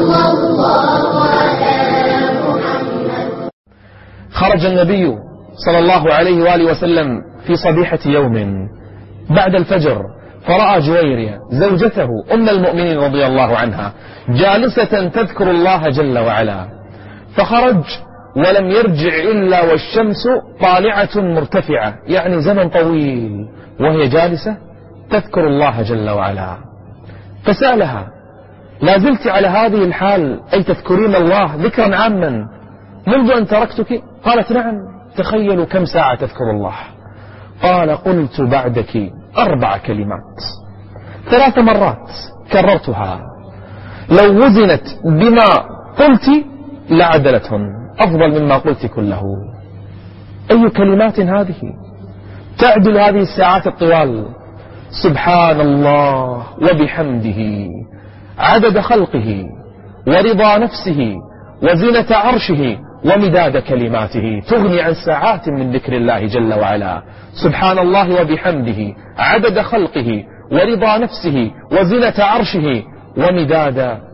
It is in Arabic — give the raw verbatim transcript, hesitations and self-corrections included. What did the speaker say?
خرج النبي صلى الله عليه وآله وسلم في صبيحة يوم بعد الفجر، فرأى جويرية زوجته أم المؤمنين رضي الله عنها جالسة تذكر الله جل وعلا، فخرج ولم يرجع إلا والشمس طالعة مرتفعة، يعني زمن طويل وهي جالسة تذكر الله جل وعلا. فسألها: لا زلت على هذه الحال أي تذكرين الله ذكرا عاما منذ أن تركتك؟ قالت: نعم. تخيلوا كم ساعة تذكر الله. قال: قلت بعدك أربع كلمات ثلاث مرات كررتها، لو وزنت بما قلت لعدلتهن، أفضل مما قلت كله. أي كلمات هذه تعدل هذه الساعات الطوال؟ سبحان الله وبحمده عدد خلقه ورضا نفسه وزنة عرشه ومداد كلماته، تغني عن ساعات من ذكر الله جل وعلا. سبحان الله وبحمده عدد خلقه ورضا نفسه وزنة عرشه ومداد